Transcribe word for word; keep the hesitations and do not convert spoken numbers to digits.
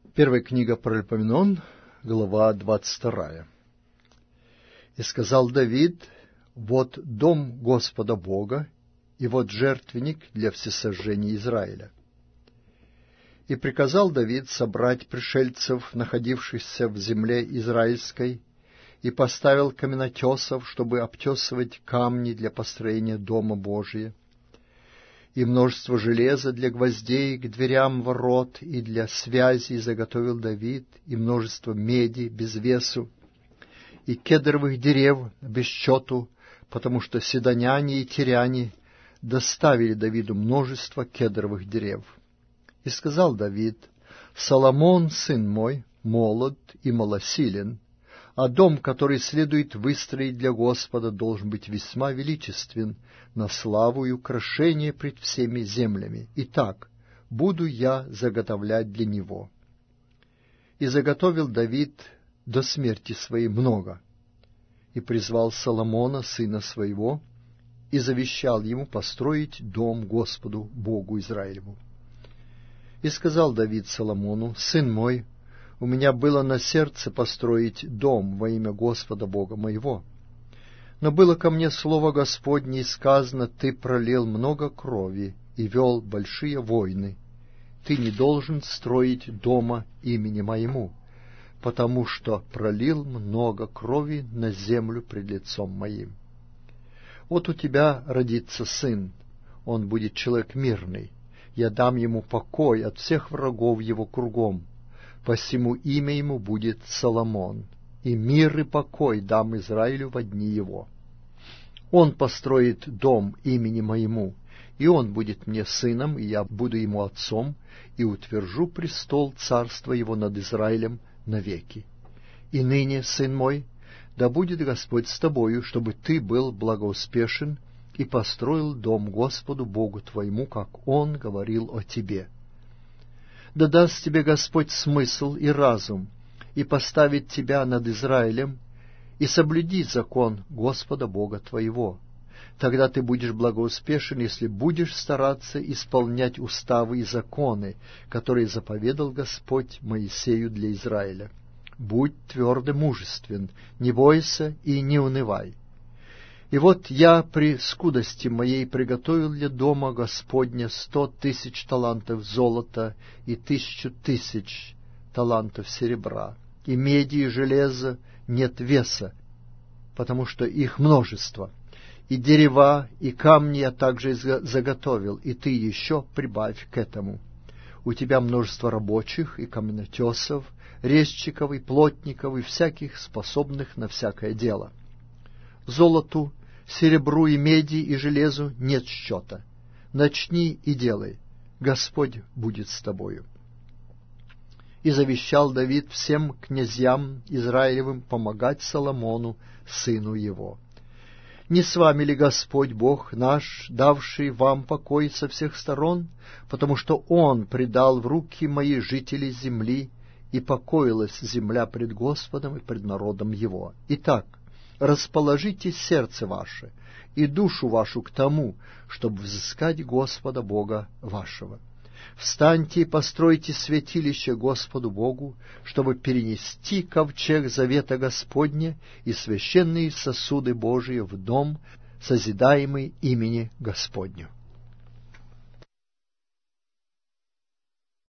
Первая книга Паралипоменон, глава двадцать вторая. «И сказал Давид: вот дом Господа Бога, и вот жертвенник для всесожжения Израиля. И приказал Давид собрать пришельцев, находившихся в земле израильской, и поставил каменотесов, чтобы обтесывать камни для построения дома Божия, и множество железа для гвоздей к дверям ворот, и для связей заготовил Давид, и множество меди без весу, и кедровых дерев без счету, потому что сидоняне и тиряне доставили Давиду множество кедровых дерев. И сказал Давид: Соломон, сын мой, молод и малосилен, а дом, который следует выстроить для Господа, должен быть весьма величествен, на славу и украшение пред всеми землями. Итак, буду я заготовлять для него. И заготовил Давид до смерти своей много, и призвал Соломона, сына своего, и завещал ему построить дом Господу, Богу Израилеву. И сказал Давид Соломону: сын мой, у меня было на сердце построить дом во имя Господа Бога моего. Но было ко мне слово Господне, и сказано: ты пролил много крови и вел большие войны. Ты не должен строить дома имени моему, потому что пролил много крови на землю пред лицом моим. Вот у тебя родится сын, он будет человек мирный. Я дам ему покой от всех врагов его кругом. Посему имя ему будет Соломон, и мир и покой дам Израилю во дни его. Он построит дом имени моему, и он будет мне сыном, и я буду ему отцом, и утвержу престол царства его над Израилем навеки. И ныне, сын мой, да будет Господь с тобою, чтобы ты был благоуспешен и построил дом Господу Богу твоему, как Он говорил о тебе. Да даст тебе Господь смысл и разум, и поставит тебя над Израилем, и соблюди закон Господа Бога твоего. Тогда ты будешь благоуспешен, если будешь стараться исполнять уставы и законы, которые заповедал Господь Моисею для Израиля. Будь твердо мужествен, не бойся и не унывай. И вот я при скудости моей приготовил для дома Господня сто тысяч талантов золота и тысячу тысяч талантов серебра, и меди и железа нет веса, потому что их множество, и дерева, и камни я также заготовил, и ты еще прибавь к этому. У тебя множество рабочих и каменотесов, резчиков и плотников, и всяких способных на всякое дело. Золоту, серебру и меди и железу нет счета. Начни и делай, Господь будет с тобою. И завещал Давид всем князьям Израилевым помогать Соломону, сыну его. Не с вами ли Господь Бог наш, давший вам покой со всех сторон, потому что Он предал в руки мои жители земли, и покоилась земля пред Господом и пред народом Его. Итак, расположите сердце ваше и душу вашу к тому, чтобы взыскать Господа Бога вашего. Встаньте и постройте святилище Господу Богу, чтобы перенести ковчег завета Господня и священные сосуды Божии в дом, созидаемый имени Господню.